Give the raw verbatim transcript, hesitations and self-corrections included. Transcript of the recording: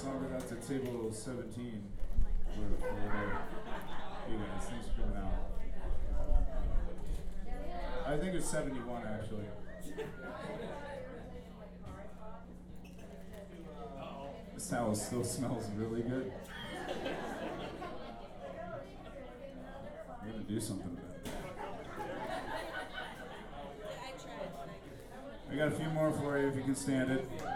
song we got to table seventeen. For, for you guys, thanks for coming out. I think it's seventy-one actually. This towel still smells really good. We're gonna do something about it. I got a few more for you if you can stand it.